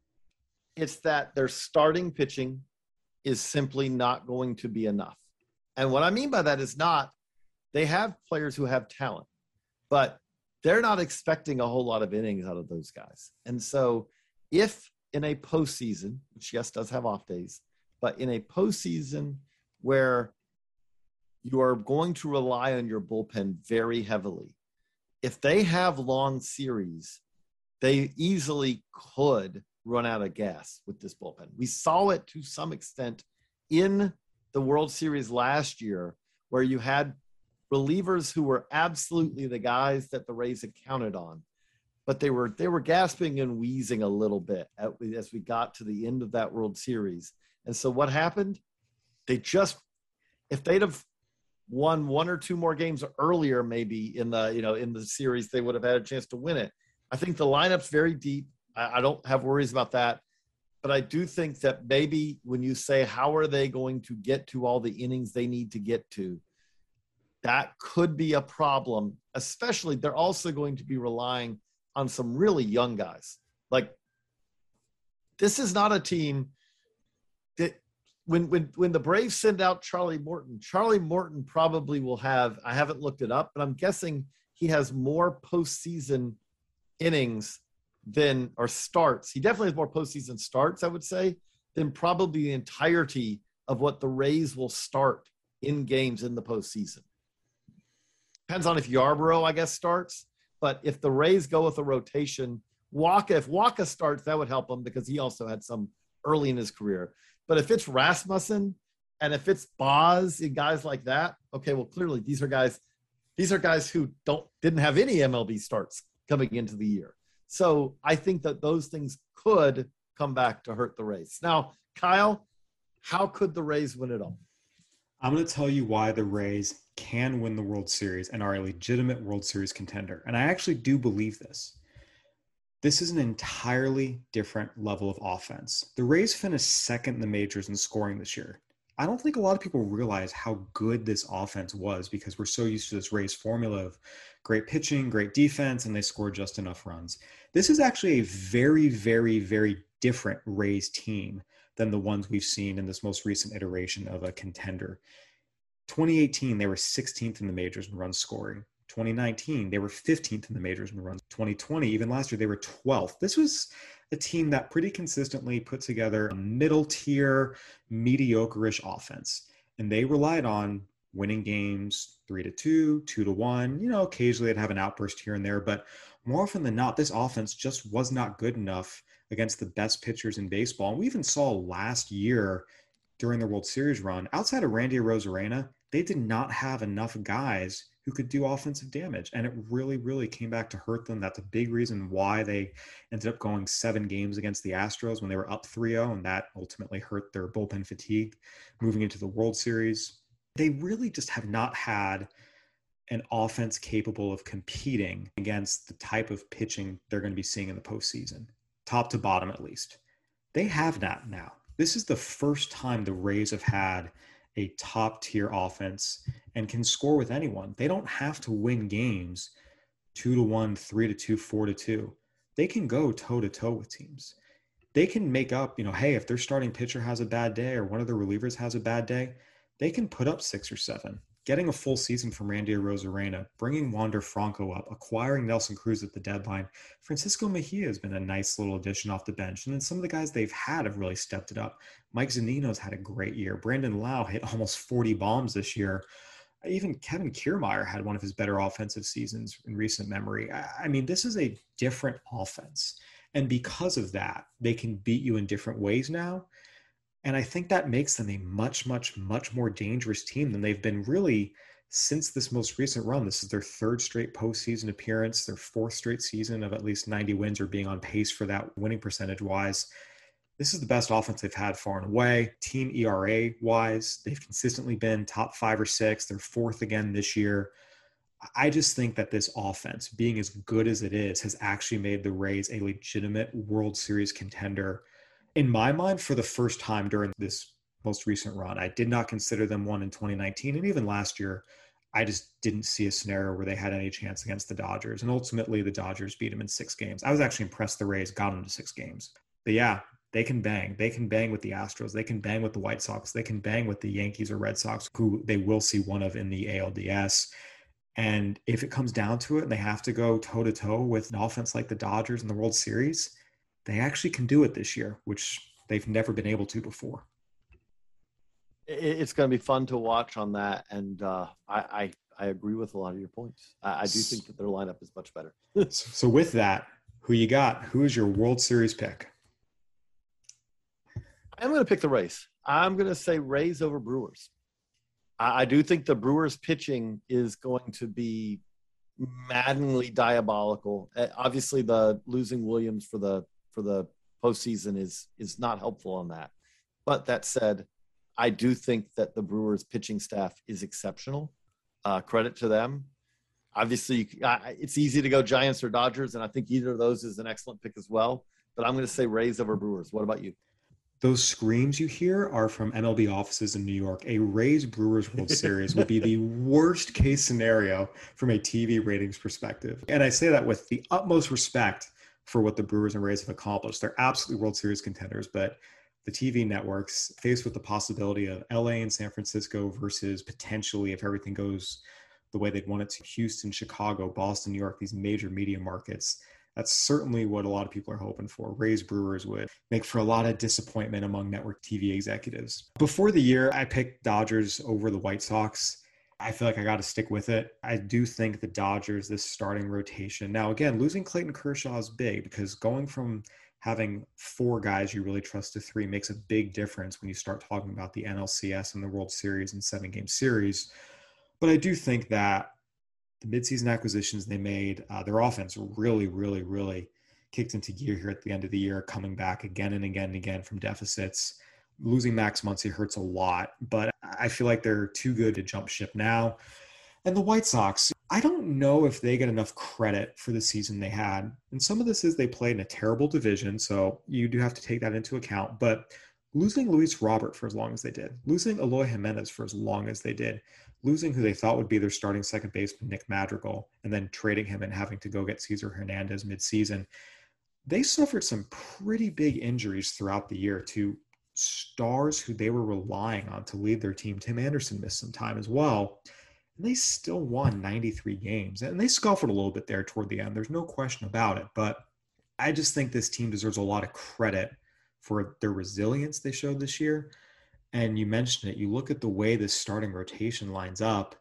it's that their starting pitching is simply not going to be enough. And what I mean by that is not, they have players who have talent, but they're not expecting a whole lot of innings out of those guys. And so if in a postseason, which yes, does have off days, but in a postseason where you are going to rely on your bullpen very heavily, if they have long series, they easily could run out of gas with this bullpen. We saw it to some extent in the World Series last year, where you had relievers who were absolutely the guys that the Rays had counted on, but they were they were gasping and wheezing a little bit as we got to the end of that World Series. And so what happened? They just, if they'd have won one or two more games earlier, maybe in the you know in the series, they would have had a chance to win it. I think the lineup's very deep. I, I don't have worries about that. But I do think that maybe when you say, how are they going to get to all the innings they need to get to, that could be a problem. Especially, they're also going to be relying on some really young guys. Like, this is not a team that when, when, when the Braves send out Charlie Morton, Charlie Morton probably will have, I haven't looked it up, but I'm guessing he has more postseason innings than, or starts. He definitely has more postseason starts, I would say, than probably the entirety of what the Rays will start in games in the postseason. Depends on if Yarbrough, I guess, starts. But if the Rays go with a rotation, Waka, if Waka starts, that would help him because he also had some early in his career. But if it's Rasmussen and if it's Boz and guys like that, okay, well, clearly these are guys, these are guys who don't didn't have any M L B starts coming into the year. So I think that those things could come back to hurt the Rays. Now, Kyle, how could the Rays win it all? I'm going to tell you why the Rays can win the World Series and are a legitimate World Series contender. And I actually do believe this. This is an entirely different level of offense. The Rays finished second in the majors in scoring this year. I don't think a lot of people realize how good this offense was because we're so used to this Rays formula of great pitching, great defense, and they score just enough runs. This is actually a very, very, very different Rays team than the ones we've seen in this most recent iteration of a contender. twenty eighteen, they were sixteenth in the majors in runs scoring. twenty nineteen, they were fifteenth in the majors in runs. twenty twenty, even last year, they were twelfth. This was a team that pretty consistently put together a middle tier, mediocre-ish offense. And they relied on winning games three to two, two to one. You know, occasionally they'd have an outburst here and there, but more often than not, this offense just was not good enough against the best pitchers in baseball. And we even saw last year during the World Series run, outside of Randy Arozarena, they did not have enough guys who could do offensive damage. And it really, really came back to hurt them. That's a big reason why they ended up going seven games against the Astros when they were up three oh, and that ultimately hurt their bullpen fatigue moving into the World Series. They really just have not had an offense capable of competing against the type of pitching they're going to be seeing in the postseason, top to bottom at least. They have that now. This is the first time the Rays have had a top-tier offense and can score with anyone. They don't have to win games two to one, three to two, four to two. They can go toe-to-toe with teams. They can make up, you know, hey, if their starting pitcher has a bad day or one of their relievers has a bad day, they can put up six or seven. Getting a full season from Randy Arozarena, bringing Wander Franco up, acquiring Nelson Cruz at the deadline. Francisco Mejia has been a nice little addition off the bench. And then some of the guys they've had have really stepped it up. Mike Zunino's had a great year. Brandon Lau hit almost forty bombs this year. Even Kevin Kiermaier had one of his better offensive seasons in recent memory. I mean, this is a different offense. And because of that, they can beat you in different ways now. And I think that makes them a much, much, much more dangerous team than they've been really since this most recent run. This is their third straight postseason appearance, their fourth straight season of at least ninety wins or being on pace for that winning percentage-wise. This is the best offense they've had far and away. Team E R A-wise, they've consistently been top five or six. They're fourth again this year. I just think that this offense, being as good as it is, has actually made the Rays a legitimate World Series contender. In my mind, for the first time during this most recent run, I did not consider them one in twenty nineteen. And even last year, I just didn't see a scenario where they had any chance against the Dodgers. And ultimately, the Dodgers beat them in six games. I was actually impressed the Rays got them to six games. But yeah, they can bang. They can bang with the Astros. They can bang with the White Sox. They can bang with the Yankees or Red Sox, who they will see one of in the A L D S. And if it comes down to it and they have to go toe-to-toe with an offense like the Dodgers in the World Series, they actually can do it this year, which they've never been able to before. It's going to be fun to watch on that. And uh, I, I, I agree with a lot of your points. I, I do think that their lineup is much better. So with that, Who you got? Who is your World Series pick? I'm going to pick the Rays. I'm going to say Rays over Brewers. I, I do think the Brewers pitching is going to be maddeningly diabolical. Uh, obviously, the losing Williams for the for the postseason is is not helpful on that. But that said, I do think that the Brewers pitching staff is exceptional. Uh, credit to them. Obviously, uh, it's easy to go Giants or Dodgers, and I think either of those is an excellent pick as well. But I'm going to say Rays over Brewers. What about you? Those screams you hear are from M L B offices in New York. A Rays-Brewers World Series would be the worst case scenario from a T V ratings perspective. And I say that with the utmost respect for what the Brewers and Rays have accomplished. They're absolutely World Series contenders, but the T V networks faced with the possibility of L A and San Francisco versus potentially, if everything goes the way they'd want it to, Houston, Chicago, Boston, New York, these major media markets. That's certainly what a lot of people are hoping for. Rays Brewers would make for a lot of disappointment among network T V executives. Before the year, I picked Dodgers over the White Sox. I feel like I got to stick with it. I do think the Dodgers, this starting rotation. Now, again, losing Clayton Kershaw is big because going from having four guys you really trust to three makes a big difference when you start talking about the N L C S and the World Series and seven-game series. But I do think that the midseason acquisitions they made, uh, their offense really, really, really kicked into gear here at the end of the year, coming back again and again and again from deficits. Losing Max Muncy hurts a lot, but I feel like they're too good to jump ship now. And the White Sox, I don't know if they get enough credit for the season they had. And some of this is they played in a terrible division, so you do have to take that into account. But losing Luis Robert for as long as they did, losing Eloy Jimenez for as long as they did, losing who they thought would be their starting second baseman, Nick Madrigal, and then trading him and having to go get Cesar Hernandez midseason, they suffered some pretty big injuries throughout the year to stars who they were relying on to lead their team. Tim Anderson missed some time as well. And they still won ninety-three games. And they scuffled a little bit there toward the end. There's no question about it. But I just think this team deserves a lot of credit for their resilience they showed this year. And you mentioned it. You look at the way this starting rotation lines up,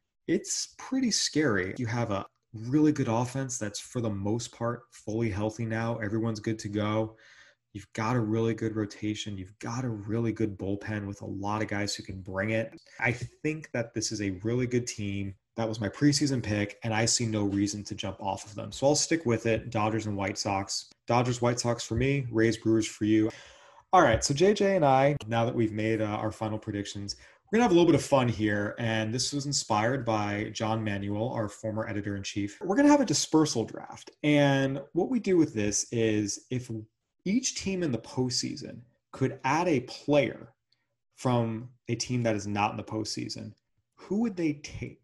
it's pretty scary. You have a really good offense that's for the most part fully healthy now. Everyone's good to go. You've got a really good rotation. You've got a really good bullpen with a lot of guys who can bring it. I think that this is a really good team. That was my preseason pick, and I see no reason to jump off of them. So I'll stick with it. Dodgers and White Sox. Dodgers, White Sox for me. Rays, Brewers for you. All right, so J J and I, now that we've made uh, our final predictions, we're going to have a little bit of fun here, and this was inspired by John Manuel, our former editor-in-chief. We're going to have a dispersal draft, and what we do with this is if each team in the postseason could add a player from a team that is not in the postseason, who would they take?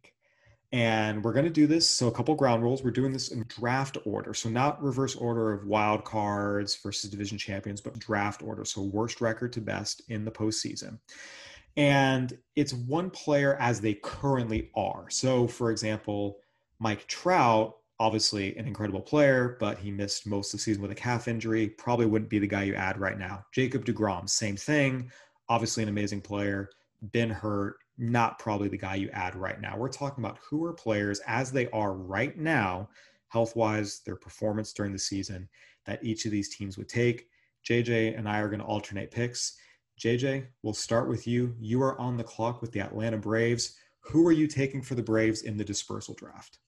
And we're going to do this. So a couple ground rules. We're doing this in draft order. So not reverse order of wild cards versus division champions, but draft order. So worst record to best in the postseason. And it's one player as they currently are. So for example, Mike Trout, obviously an incredible player, but he missed most of the season with a calf injury. Probably wouldn't be the guy you add right now. Jacob deGrom, same thing. Obviously an amazing player, been hurt. Not probably the guy you add right now. We're talking about who are players as they are right now, health-wise, their performance during the season, that each of these teams would take. J J and I are going to alternate picks. J J, we'll start with you. You are on the clock with the Atlanta Braves. Who are you taking for the Braves in the dispersal draft?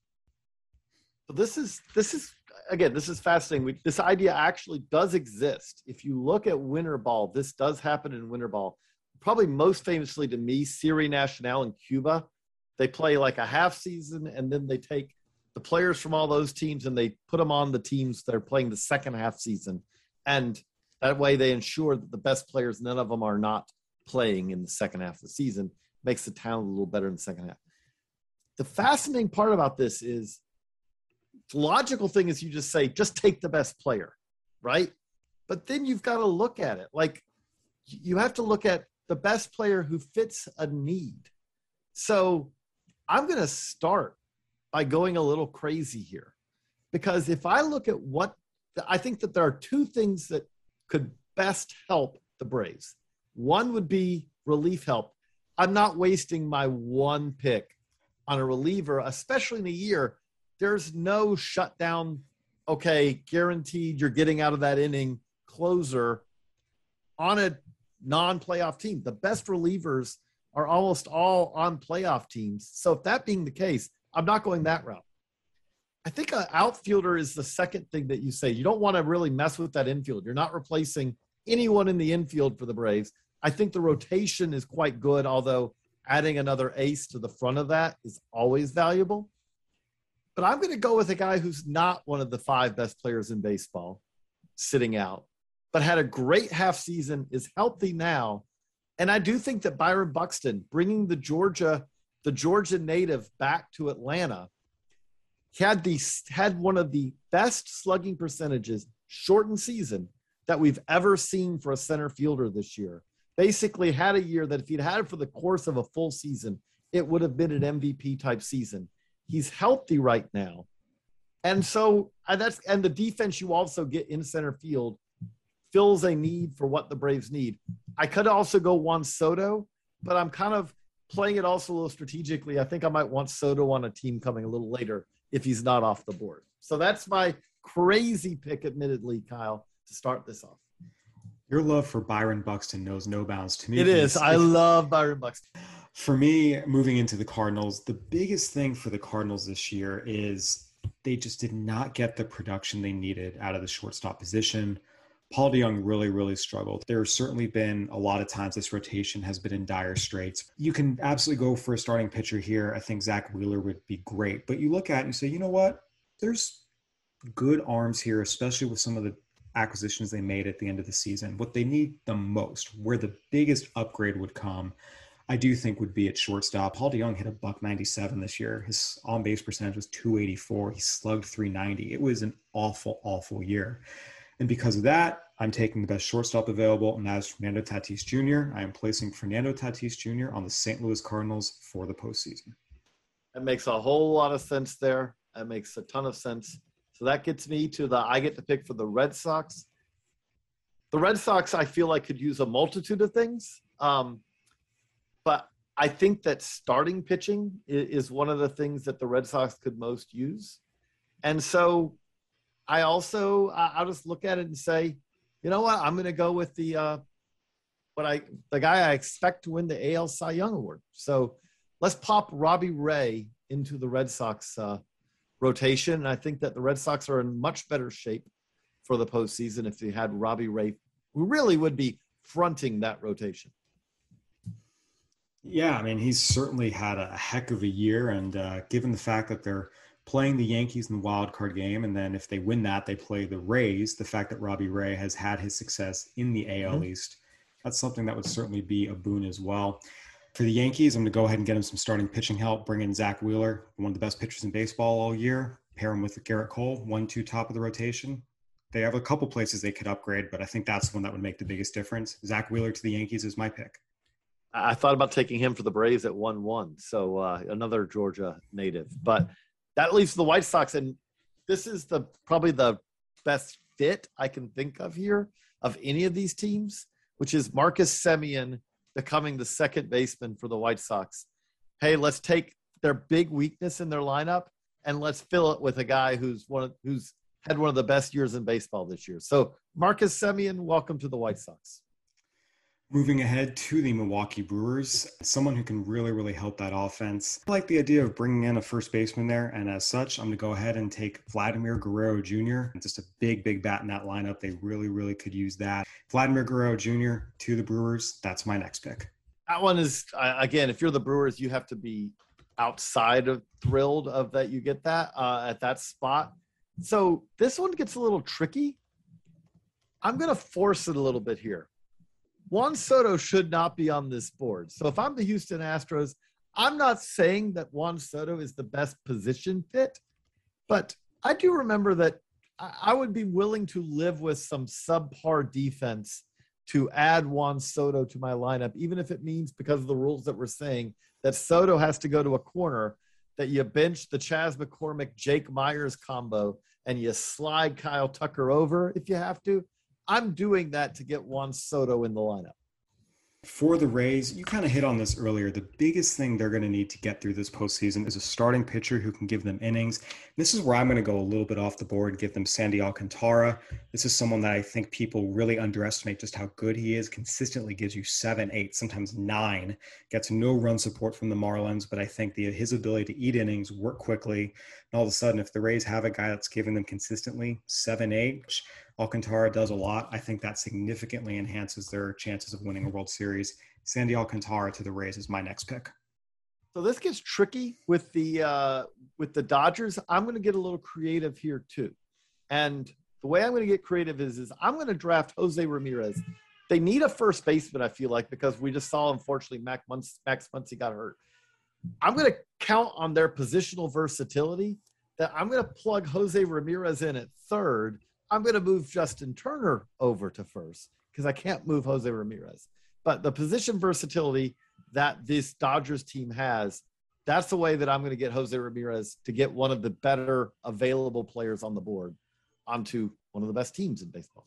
So this is, this is again, this is fascinating. We, this idea actually does exist. If you look at winter ball, this does happen in winter ball. Probably most famously to me, Serie Nacional in Cuba. They play like a half season, and then they take the players from all those teams and they put them on the teams that are playing the second half season. And that way they ensure that the best players, none of them are not playing in the second half of the season. Makes the talent a little better in the second half. The fascinating part about this is the logical thing is you just say, just take the best player, right? But then you've got to look at it. Like you have to look at the best player who fits a need. So I'm going to start by going a little crazy here, because if I look at what I think that there are two things that could best help the Braves. One would be relief help. I'm not wasting my one pick on a reliever, especially in a year. There's no shutdown okay, guaranteed you're getting out of that inning closer on a non-playoff team. The best relievers are almost all on playoff teams. So if that being the case, I'm not going that route. I think an outfielder is the second thing that you say. You don't want to really mess with that infield. You're not replacing anyone in the infield for the Braves. I think the rotation is quite good, although adding another ace to the front of that is always valuable. But I'm going to go with a guy who's not one of the five best players in baseball, sitting out, but had a great half season, is healthy now. And I do think that Byron Buxton, bringing the Georgia, the Georgia native back to Atlanta, had the had one of the best slugging percentages, shortened season, that we've ever seen for a center fielder this year. Basically had a year that if he'd had it for the course of a full season, it would have been an M V P type season. He's healthy right now. And so and that's and the defense you also get in center field fills a need for what the Braves need. I could also go Juan Soto, but I'm kind of playing it also a little strategically. I think I might want Soto on a team coming a little later if he's not off the board. So that's my crazy pick, admittedly, Kyle, to start this off. Your love for Byron Buxton knows no bounds to me. It is. I love Byron Buxton. For me, moving into the Cardinals, the biggest thing for the Cardinals this year is they just did not get the production they needed out of the shortstop position. Paul DeJong really, really struggled. There's certainly been a lot of times this rotation has been in dire straits. You can absolutely go for a starting pitcher here. I think Zach Wheeler would be great. But you look at it and you say, you know what? There's good arms here, especially with some of the acquisitions they made at the end of the season. What they need the most, where the biggest upgrade would come, I do think would be at shortstop. Paul DeJong hit a buck ninety-seven this year. His on-base percentage was two eighty-four. He slugged three ninety. It was an awful, awful year. And because of that, I'm taking the best shortstop available, and that is Fernando Tatis Junior I am placing Fernando Tatis Junior on the Saint Louis Cardinals for the postseason. That makes a whole lot of sense there. That makes a ton of sense. So that gets me to the I get to pick for the Red Sox. The Red Sox, I feel like, could use a multitude of things. Um, but I think that starting pitching is one of the things that the Red Sox could most use. And so I also, I'll just look at it and say, you know what, I'm going to go with the, uh, what I, the guy I expect to win the A L Cy Young Award. So let's pop Robbie Ray into the Red Sox uh, rotation. And I think that the Red Sox are in much better shape for the postseason if they had Robbie Ray, who really would be fronting that rotation. Yeah, I mean, he's certainly had a heck of a year. And uh, given the fact that they're playing the Yankees in the wild card game, and then if they win that, they play the Rays, the fact that Robbie Ray has had his success in the A L mm-hmm. East, that's something that would certainly be a boon as well. For the Yankees, I'm going to go ahead and get him some starting pitching help, bring in Zach Wheeler, one of the best pitchers in baseball all year, pair him with Garrett Cole, one, two, top of the rotation. They have a couple places they could upgrade, but I think that's the one that would make the biggest difference. Zach Wheeler to the Yankees is my pick. I thought about taking him for the Braves at one one, so uh, another Georgia native. But that leaves the White Sox, and this is the probably the best fit I can think of here of any of these teams, which is Marcus Semien becoming the second baseman for the White Sox. Hey, let's take their big weakness in their lineup and let's fill it with a guy who's one of, who's had one of the best years in baseball this year. So Marcus Semien, welcome to the White Sox. Moving ahead to the Milwaukee Brewers, someone who can really, really help that offense. I like the idea of bringing in a first baseman there, and as such, I'm going to go ahead and take Vladimir Guerrero Junior Just a big, big bat in that lineup. They really, really could use that. Vladimir Guerrero Junior to the Brewers, that's my next pick. That one is, uh, again, if you're the Brewers, you have to be outside of thrilled of that you get that uh, at that spot. So this one gets a little tricky. I'm going to force it a little bit here. Juan Soto should not be on this board. So if I'm the Houston Astros, I'm not saying that Juan Soto is the best position fit, but I do remember that I would be willing to live with some subpar defense to add Juan Soto to my lineup, even if it means, because of the rules that we're saying, that Soto has to go to a corner, that you bench the Chas McCormick, Jake Myers combo, and you slide Kyle Tucker over if you have to. I'm doing that to get Juan Soto in the lineup. For the Rays, you kind of hit on this earlier. The biggest thing they're going to need to get through this postseason is a starting pitcher who can give them innings. This is where I'm going to go a little bit off the board and give them Sandy Alcantara. This is someone that I think people really underestimate just how good he is. Consistently gives you seven, eight, sometimes nine. Gets no run support from the Marlins, but I think the, his ability to eat innings, work quickly, and all of a sudden, if the Rays have a guy that's giving them consistently seven, eight, which Alcantara does a lot, I think that significantly enhances their chances of winning a World Series. Sandy Alcantara to the Rays is my next pick. So this gets tricky with the uh, with the Dodgers. I'm going to get a little creative here too, and the way I'm going to get creative is is I'm going to draft Jose Ramirez. They need a first baseman, I feel like, because we just saw, unfortunately, Max Muncy, Max Muncy got hurt. I'm going to count on their positional versatility. That I'm going to plug Jose Ramirez in at third. I'm going to move Justin Turner over to first because I can't move Jose Ramirez. But the position versatility that this Dodgers team has, that's the way that I'm going to get Jose Ramirez to get one of the better available players on the board onto one of the best teams in baseball.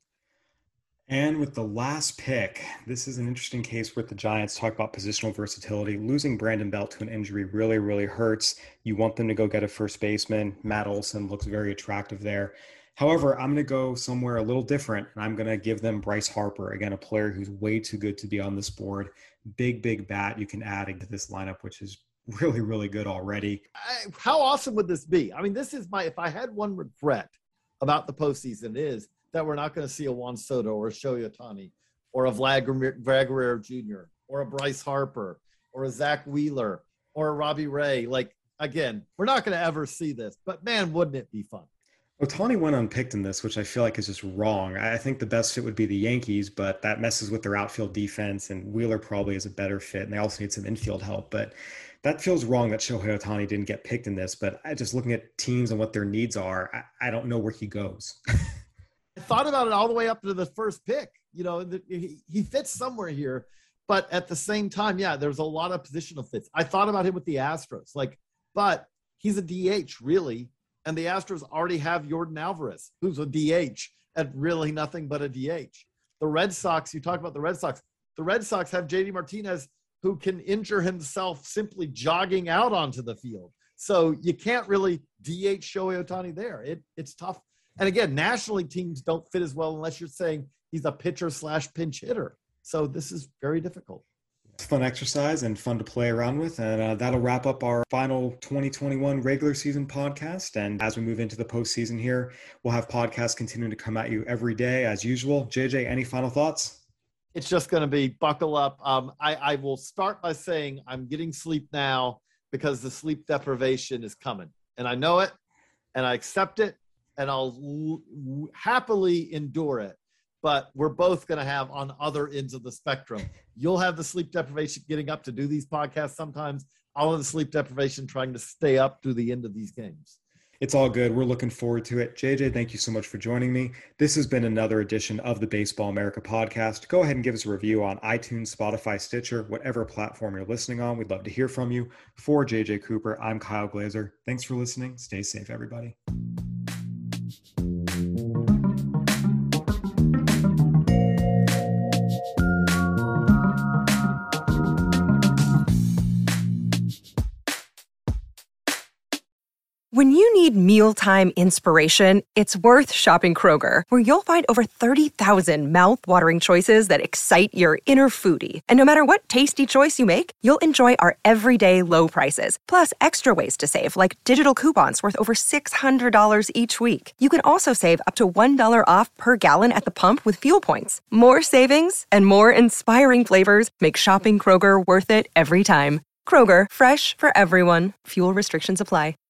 And with the last pick, this is an interesting case with the Giants. Talk about positional versatility. Losing Brandon Belt to an injury really, really hurts. You want them to go get a first baseman. Matt Olson looks very attractive there. However, I'm going to go somewhere a little different, and I'm going to give them Bryce Harper. Again, a player who's way too good to be on this board. Big, big bat you can add into this lineup, which is really, really good already. I, how awesome would this be? I mean, this is my – if I had one regret about the postseason is that we're not going to see a Juan Soto or a Shohei Ohtani or a Vlad Guerrero Junior or a Bryce Harper or a Zach Wheeler or a Robbie Ray. Like, again, we're not going to ever see this, but, man, wouldn't it be fun? Ohtani went unpicked in this, which I feel like is just wrong. I think the best fit would be the Yankees, but that messes with their outfield defense, and Wheeler probably is a better fit, and they also need some infield help. But that feels wrong that Shohei Ohtani didn't get picked in this. But I just looking at teams and what their needs are, I, I don't know where he goes. I thought about it all the way up to the first pick. You know, the, he, he fits somewhere here, but at the same time, yeah, there's a lot of positional fits. I thought about him with the Astros, like, but he's a D H, really. And the Astros already have Yordan Alvarez, who's a D H at really nothing but a D H. The Red Sox, you talk about the Red Sox. The Red Sox have J D Martinez, who can injure himself simply jogging out onto the field. So you can't really D H Shohei Ohtani there. It, it's tough. And again, National League teams don't fit as well unless you're saying he's a pitcher slash pinch hitter. So this is very difficult. It's fun exercise and fun to play around with. And uh, that'll wrap up our final twenty twenty-one regular season podcast. And as we move into the postseason here, we'll have podcasts continuing to come at you every day as usual. J J, any final thoughts? It's just going to be buckle up. Um, I, I will start by saying I'm getting sleep now because the sleep deprivation is coming. And I know it, and I accept it, and I'll l- happily endure it. But we're both going to have on other ends of the spectrum. You'll have the sleep deprivation getting up to do these podcasts sometimes. I'll have the sleep deprivation trying to stay up through the end of these games. It's all good. We're looking forward to it. J J, thank you so much for joining me. This has been another edition of the Baseball America podcast. Go ahead and give us a review on iTunes, Spotify, Stitcher, whatever platform you're listening on. We'd love to hear from you. For J J Cooper, I'm Kyle Glazer. Thanks for listening. Stay safe, everybody. When you need mealtime inspiration, it's worth shopping Kroger, where you'll find over thirty thousand mouth-watering choices that excite your inner foodie. And no matter what tasty choice you make, you'll enjoy our everyday low prices, plus extra ways to save, like digital coupons worth over six hundred dollars each week. You can also save up to one dollar off per gallon at the pump with fuel points. More savings and more inspiring flavors make shopping Kroger worth it every time. Kroger, fresh for everyone. Fuel restrictions apply.